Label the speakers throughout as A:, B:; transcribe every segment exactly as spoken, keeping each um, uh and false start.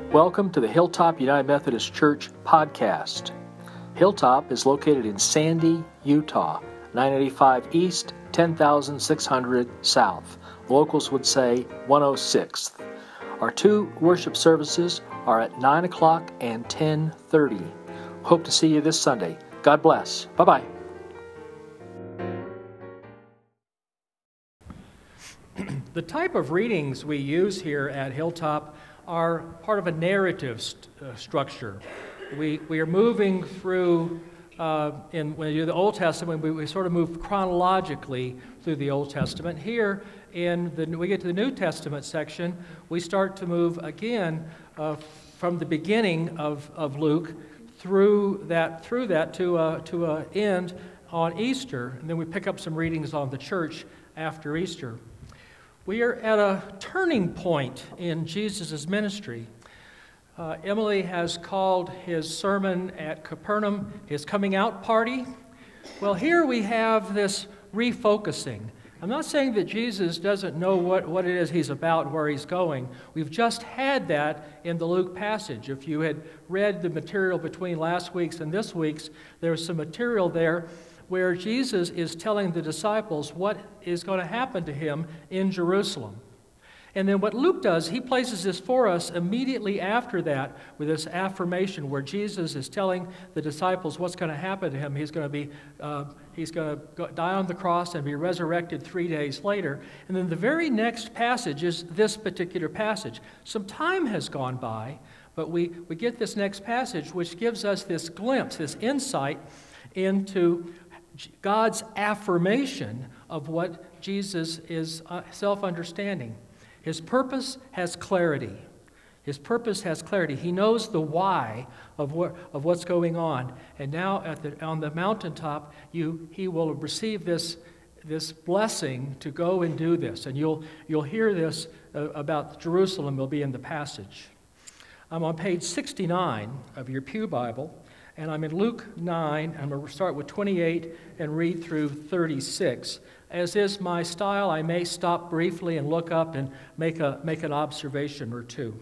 A: Welcome to the Hilltop United Methodist Church podcast. Hilltop is located in Sandy, Utah, nine eighty-five East, ten thousand six hundred South. Locals would say one oh sixth. Our two worship services are at nine o'clock and ten thirty. Hope to see you this Sunday. God bless. Bye-bye.
B: The type of readings we use here at Hilltop are part of a narrative st- uh, structure. We we are moving through, uh, in when you do the Old Testament, we, we sort of move chronologically through the Old Testament. Here, in the we get to the New Testament section, we start to move again uh, from the beginning of, of Luke through that through that to a, to a end on Easter, and then we pick up some readings on the church after Easter. We are at a turning point in Jesus' ministry. Uh, Emily has called his sermon at Capernaum his coming out party. Well, here we have this refocusing. I'm not saying that Jesus doesn't know what, what it is he's about, where he's going. We've just had that in the Luke passage. If you had read the material between last week's and this week's, there's some material there where Jesus is telling the disciples what is going to happen to him in Jerusalem. And then what Luke does, he places this for us immediately after that with this affirmation where Jesus is telling the disciples what's going to happen to him. He's going to be, uh, he's going to go, die on the cross and be resurrected three days later. And then the very next passage is this particular passage. Some time has gone by, but we, we get this next passage which gives us this glimpse, this insight into God's affirmation of what Jesus is uh, self-understanding. His purpose has clarity. His purpose has clarity. He knows the why of what of what's going on. And now at the on the mountaintop, you he will receive this this blessing to go and do this. And you'll you'll hear this uh, about Jerusalem. Will be in the passage. I'm on page sixty-nine of your Pew Bible. And I'm in Luke nine, I'm going to start with twenty-eight and read through thirty-six. As is my style, I may stop briefly and look up and make a make an observation or two.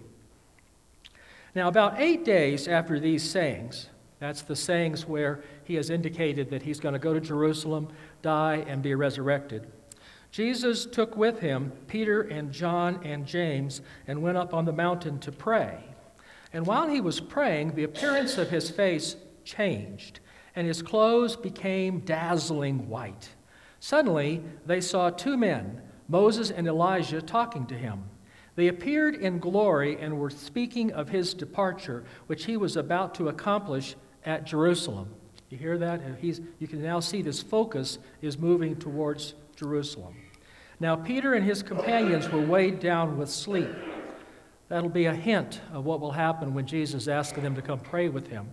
B: Now, about eight days after these sayings, that's the sayings where he has indicated that he's going to go to Jerusalem, die, and be resurrected, Jesus took with him Peter and John and James and went up on the mountain to pray. And while he was praying, the appearance of his face changed, and his clothes became dazzling white. Suddenly, they saw two men, Moses and Elijah, talking to him. They appeared in glory and were speaking of his departure, which he was about to accomplish at Jerusalem. You hear that? He's, you can now see this focus is moving towards Jerusalem. Now, Peter and his companions were weighed down with sleep. That'll be a hint of what will happen when Jesus asks them to come pray with him.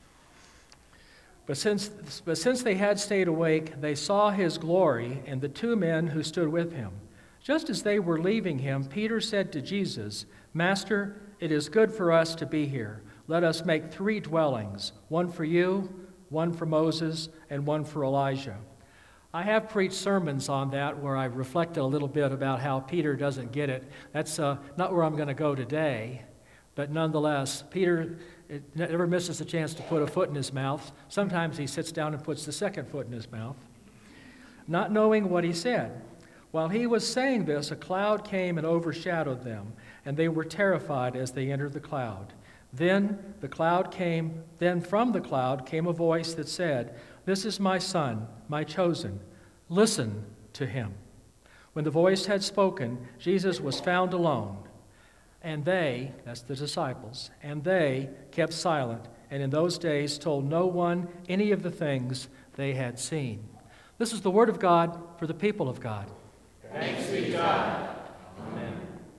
B: But since, but since they had stayed awake, they saw his glory and the two men who stood with him. Just as they were leaving him, Peter said to Jesus, "Master, it is good for us to be here. Let us make three dwellings, one for you, one for Moses, and one for Elijah." I have preached sermons on that where I've reflected a little bit about how Peter doesn't get it. That's uh, not where I'm going to go today, but nonetheless, Peter it never misses a chance to put a foot in his mouth. Sometimes he sits down and puts the second foot in his mouth, not knowing what he said. While he was saying this, a cloud came and overshadowed them, and they were terrified as they entered the cloud. Then the cloud came, then from the cloud came a voice that said, "This is my son, my chosen. Listen to him." When the voice had spoken, Jesus was found alone. And they, that's the disciples, and they kept silent, and in those days told no one any of the things they had seen. This is the word of God for the people of God.
C: Thanks be to God. Amen.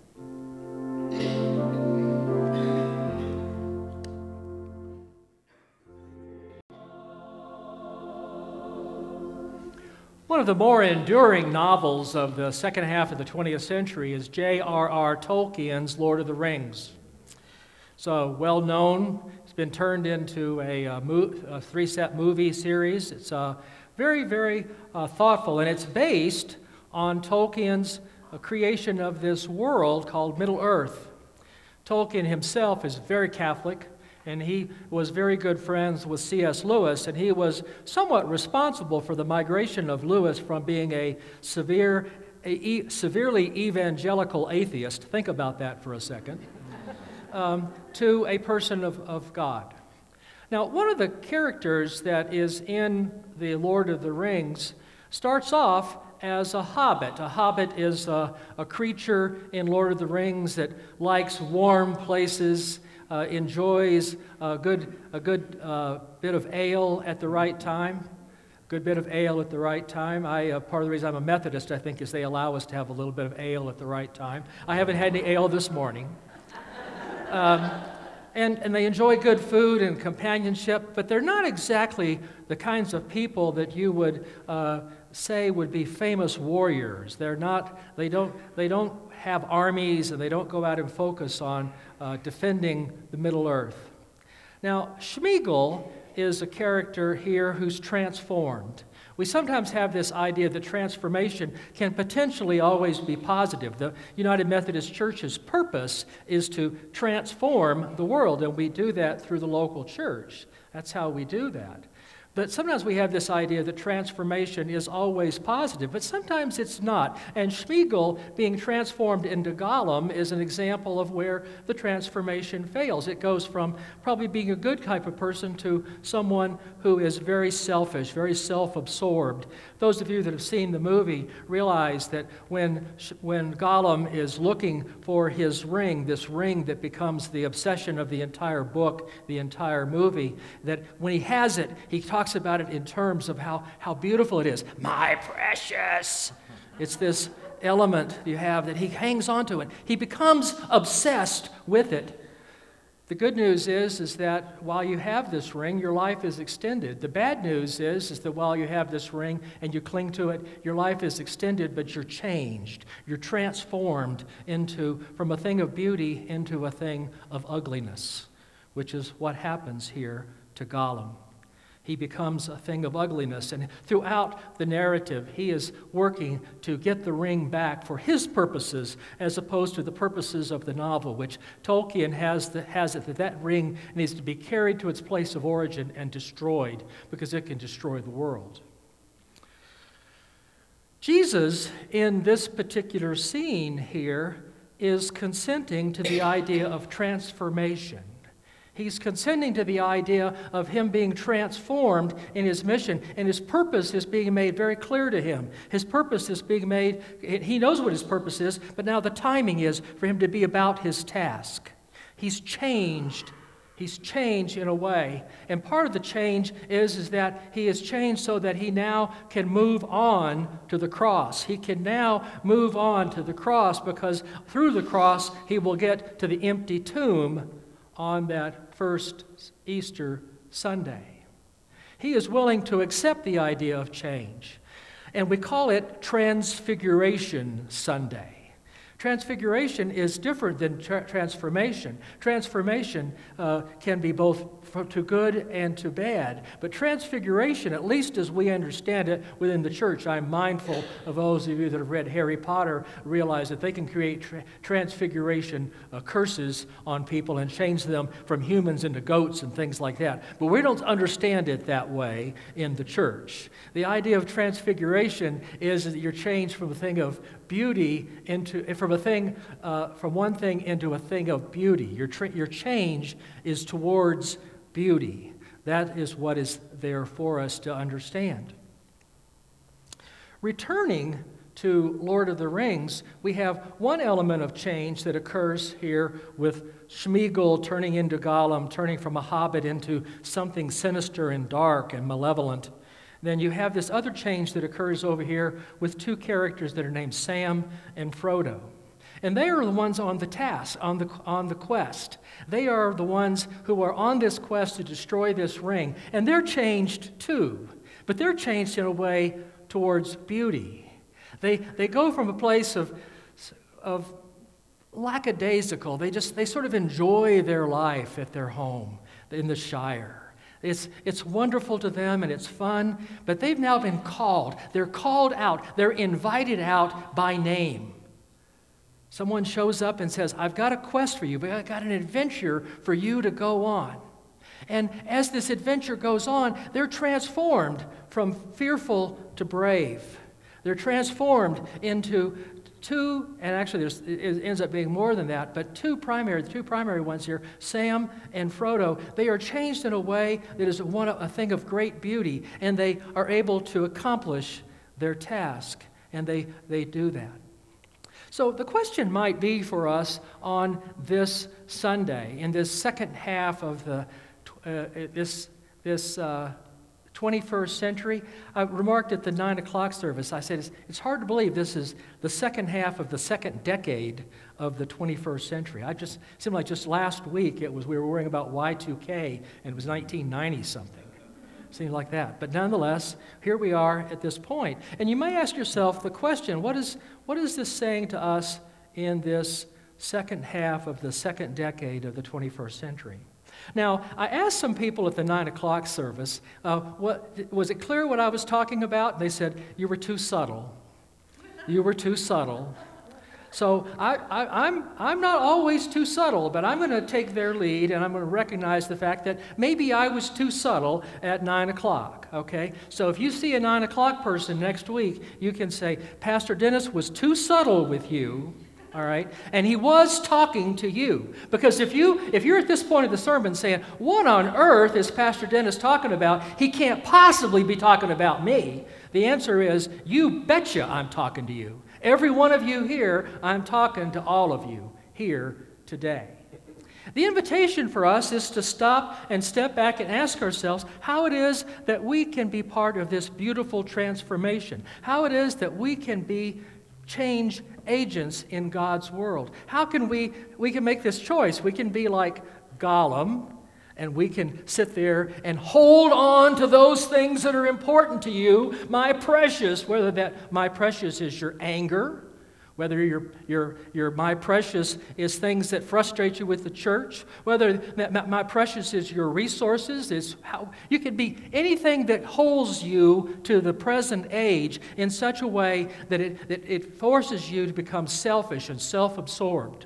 B: One of the more enduring novels of the second half of the twentieth century is J R R Tolkien's Lord of the Rings. So well known. It's been turned into a, a, mo- a three-set movie series. It's uh, very, very uh, thoughtful, and it's based on Tolkien's uh, creation of this world called Middle-earth. Tolkien himself is very Catholic, and he was very good friends with C S Lewis, and he was somewhat responsible for the migration of Lewis from being a severe, a e- severely evangelical atheist, think about that for a second, um, to a person of, of God. Now, one of the characters that is in The Lord of the Rings starts off as a hobbit. A hobbit is a, a creature in Lord of the Rings that likes warm places, uh, enjoys a good, a good uh, bit of ale at the right time. Good bit of ale at the right time. I, uh, part of the reason I'm a Methodist, I think, is they allow us to have a little bit of ale at the right time. I haven't had any ale this morning. Um, and, and they enjoy good food and companionship, but they're not exactly the kinds of people that you would uh, say would be famous warriors. They're not, they don't, they don't have armies, and they don't go out and focus on uh, defending the Middle-earth. Now, Sméagol is a character here who's transformed. We sometimes have this idea that transformation can potentially always be positive. The United Methodist Church's purpose is to transform the world, and we do that through the local church. That's how we do that. But sometimes we have this idea that transformation is always positive, but sometimes it's not. And Sméagol being transformed into Gollum is an example of where the transformation fails. It goes from probably being a good type of person to someone who is very selfish, very self-absorbed. Those of you that have seen the movie realize that when, when Gollum is looking for his ring, this ring that becomes the obsession of the entire book, the entire movie, that when he has it, he talks about it in terms of how, how beautiful it is. My precious. It's this element you have that he hangs on to it. He becomes obsessed with it. The good news is, is that while you have this ring, your life is extended. The bad news is, is that while you have this ring and you cling to it, your life is extended, but you're changed. You're transformed into, from a thing of beauty into a thing of ugliness, which is what happens here to Gollum. He becomes a thing of ugliness, and throughout the narrative, he is working to get the ring back for his purposes as opposed to the purposes of the novel, which Tolkien has, the, has it that that ring needs to be carried to its place of origin and destroyed because it can destroy the world. Jesus, in this particular scene here, is consenting to the idea of transformation. He's consenting to the idea of him being transformed in his mission, and his purpose is being made very clear to him. His purpose is being made, he knows what his purpose is, but now the timing is for him to be about his task. He's changed. He's changed in a way. And part of the change is, is that he is changed so that he now can move on to the cross. He can now move on to the cross because through the cross he will get to the empty tomb on that first Easter Sunday. He is willing to accept the idea of change, and we call it Transfiguration Sunday. Transfiguration is different than tra- transformation. Transformation uh, can be both for, to good and to bad, but transfiguration, at least as we understand it within the church, I'm mindful of those of you that have read Harry Potter, realize that they can create tra- transfiguration uh, curses on people and change them from humans into goats and things like that. But we don't understand it that way in the church. The idea of transfiguration is that you're changed from a thing of beauty into from a thing uh, from one thing into a thing of beauty. Your tra- your change is towards beauty. That is what is there for us to understand. Returning to Lord of the Rings, we have one element of change that occurs here with Sméagol turning into Gollum, turning from a hobbit into something sinister and dark and malevolent. Then you have this other change that occurs over here with two characters that are named Sam and Frodo. And they are the ones on the task, on the, on the quest. They are the ones who are on this quest to destroy this ring. And they're changed too. But they're changed in a way towards beauty. They, they go from a place of, of lackadaisical. They just, they sort of enjoy their life at their home in the Shire. It's, it's wonderful to them and it's fun, but they've now been called. They're called out. They're invited out by name. Someone shows up and says, I've got a quest for you, but I've got an adventure for you to go on. And as this adventure goes on, they're transformed from fearful to brave. They're transformed into two, and actually there's, it ends up being more than that, but two primary, the two primary ones here, Sam and Frodo, they are changed in a way that is one, a thing of great beauty, and they are able to accomplish their task, and they, they do that. So the question might be for us on this Sunday, in this second half of the uh, this this uh, twenty-first century. I remarked at the nine o'clock service, I said, it's, it's hard to believe this is the second half of the second decade of the twenty-first century. I just, it seemed like just last week it was, we were worrying about Y two K, and it was nineteen ninety something. Seemed like that. But nonetheless, here we are at this point. And you may ask yourself the question, what is, what is this saying to us in this second half of the second decade of the twenty-first century? Now, I asked some people at the nine o'clock service, uh, what, was it clear what I was talking about? They said, you were too subtle. You were too subtle. So I, I, I'm, I'm not always too subtle, but I'm going to take their lead, and I'm going to recognize the fact that maybe I was too subtle at nine o'clock, okay? So if you see a nine o'clock person next week, you can say, Pastor Dennis was too subtle with you, all right? And he was talking to you. Because if, you, if you're at this point of the sermon saying, what on earth is Pastor Dennis talking about? He can't possibly be talking about me. The answer is, you betcha I'm talking to you. Every one of you here, I'm talking to all of you here today. The invitation for us is to stop and step back and ask ourselves how it is that we can be part of this beautiful transformation, how it is that we can be change agents in God's world. How can we, we can make this choice? We can be like Gollum, and we can sit there and hold on to those things that are important to you, my precious, whether that my precious is your anger, whether your, your, your my precious is things that frustrate you with the church, whether that my precious is your resources, is how you can be anything that holds you to the present age in such a way that it, that it forces you to become selfish and self-absorbed.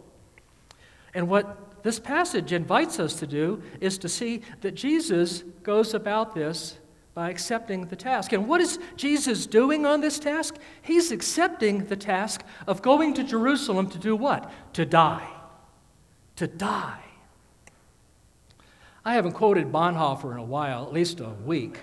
B: And what this passage invites us to do is to see that Jesus goes about this by accepting the task. And what is Jesus doing on this task? He's accepting the task of going to Jerusalem to do what? To die. To die. I haven't quoted Bonhoeffer in a while, at least a week.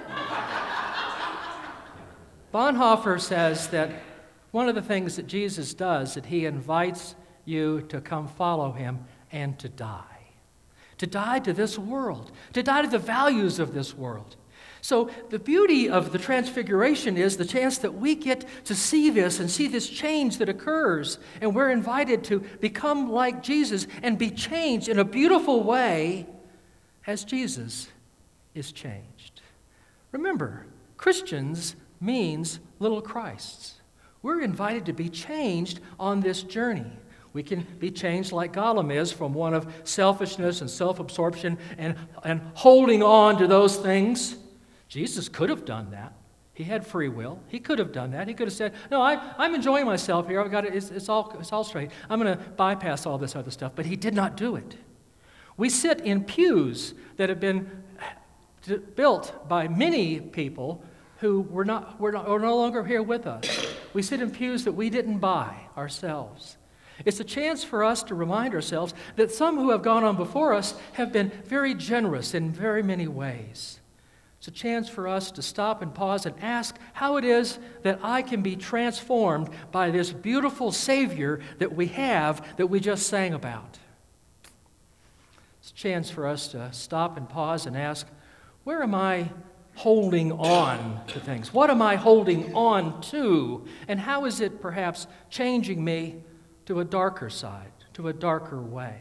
B: Bonhoeffer says that one of the things that Jesus does, that he invites you to come follow him and to die. To die to this world. To die to the values of this world. So the beauty of the transfiguration is the chance that we get to see this and see this change that occurs. And we're invited to become like Jesus and be changed in a beautiful way as Jesus is changed. Remember, Christians means little Christs. We're invited to be changed on this journey. We can be changed like Gollum is, from one of selfishness and self-absorption and, and holding on to those things. Jesus could have done that. He had free will. He could have done that. He could have said, no, I, I'm enjoying myself here. I've got it. It's, it's, all, it's all straight. I'm going to bypass all this other stuff. But he did not do it. We sit in pews that have been built by many people who were, not, were, not, were no longer here with us. We sit in pews that we didn't buy ourselves. It's a chance for us to remind ourselves that some who have gone on before us have been very generous in very many ways. It's a chance for us to stop and pause and ask how it is that I can be transformed by this beautiful Savior that we have, that we just sang about. It's a chance for us to stop and pause and ask, where am I holding on to things? What am I holding on to? And how is it perhaps changing me to a darker side, to a darker way?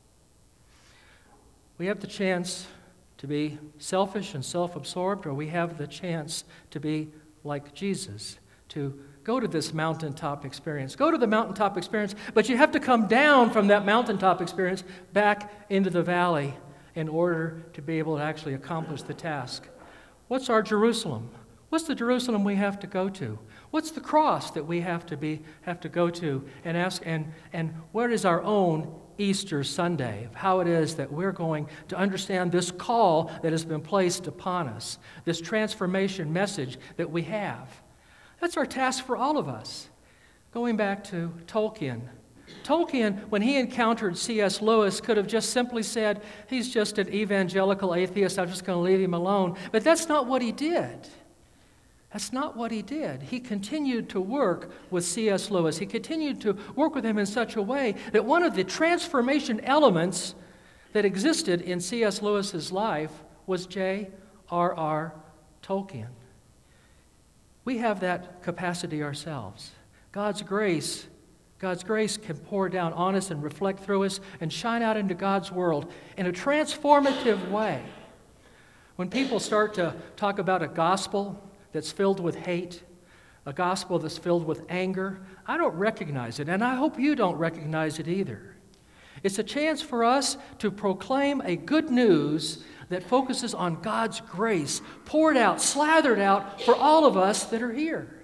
B: We have the chance to be selfish and self-absorbed, or we have the chance to be like Jesus, to go to this mountaintop experience. Go to the mountaintop experience, but you have to come down from that mountaintop experience back into the valley in order to be able to actually accomplish the task. What's our Jerusalem? What's the Jerusalem we have to go to? What's the cross that we have to be have to go to and ask, and, and what is our own Easter Sunday, of how it is that we're going to understand this call that has been placed upon us, this transformation message that we have? That's our task for all of us. Going back to Tolkien. Tolkien, when he encountered C S Lewis, could have just simply said, he's just an evangelical atheist, I'm just going to leave him alone. But that's not what he did. That's not what he did. He continued to work with C S Lewis. He continued to work with him in such a way that one of the transformation elements that existed in C S Lewis's life was J R R Tolkien. We have that capacity ourselves. God's grace, God's grace can pour down on us and reflect through us and shine out into God's world in a transformative way. When people start to talk about a gospel that's filled with hate, a gospel that's filled with anger, I don't recognize it, and I hope you don't recognize it either. It's a chance for us to proclaim a good news that focuses on God's grace, poured out, slathered out for all of us that are here.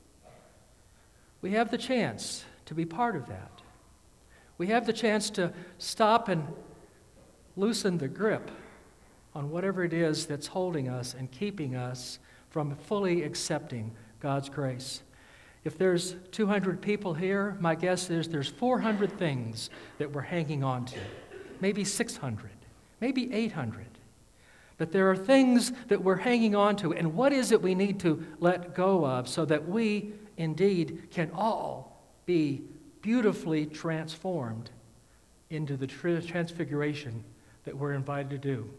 B: We have the chance to be part of that. We have the chance to stop and loosen the grip on whatever it is that's holding us and keeping us from fully accepting God's grace. If there's two hundred people here, my guess is there's four hundred things that we're hanging on to. Maybe six hundred, maybe eight hundred. But there are things that we're hanging on to, and what is it we need to let go of so that we indeed can all be beautifully transformed into the transfiguration that we're invited to do.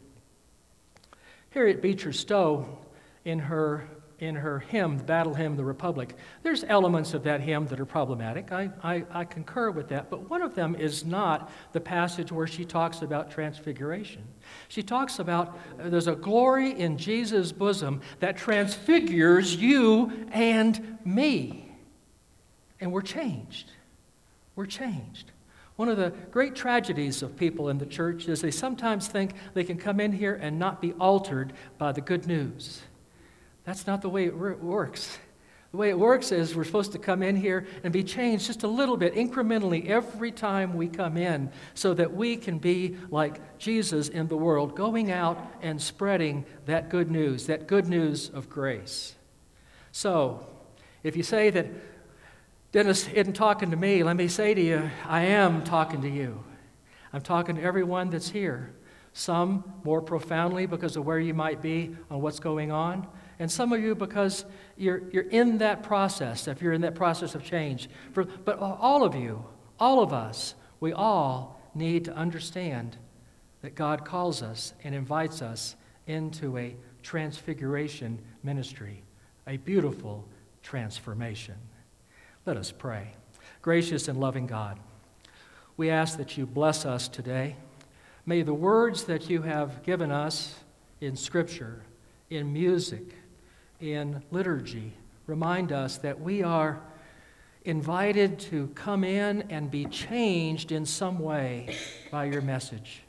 B: Harriet Beecher Stowe, in her in her hymn, the Battle Hymn of the Republic, there's elements of that hymn that are problematic. I, I, I concur with that, but one of them is not the passage where she talks about transfiguration. She talks about uh, there's a glory in Jesus' bosom that transfigures you and me. And we're changed. We're changed. One of the great tragedies of people in the church is they sometimes think they can come in here and not be altered by the good news. That's not the way it works. The way it works is we're supposed to come in here and be changed just a little bit, incrementally, every time we come in, so that we can be like Jesus in the world, going out and spreading that good news, that good news of grace. So, if you say that Dennis isn't talking to me, let me say to you, I am talking to you. I'm talking to everyone that's here. Some more profoundly because of where you might be on what's going on, and some of you because you're, you're in that process, if you're in that process of change. For, but all of you, all of us, we all need to understand that God calls us and invites us into a transfiguration ministry, a beautiful transformation. Let us pray. Gracious and loving God, we ask that you bless us today. May the words that you have given us in Scripture, in music, in liturgy, remind us that we are invited to come in and be changed in some way by your message.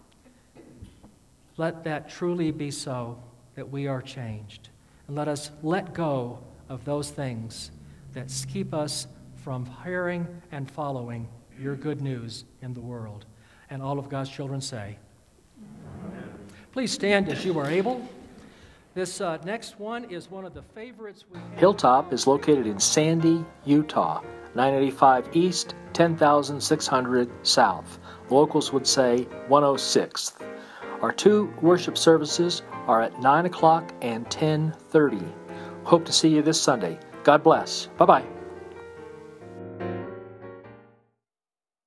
B: Let that truly be so, that we are changed. And let us let go of those things that keep us from hearing and following your good news in the world. And all of God's children say, Amen. Please stand as you are able. This uh, next one is one of the favorites we have.
A: Hilltop is located in Sandy, Utah, nine eighty-five East, ten thousand six hundred South. Locals would say one oh sixth. Our two worship services are at nine o'clock and ten thirty. Hope to see you this Sunday. God bless. Bye-bye.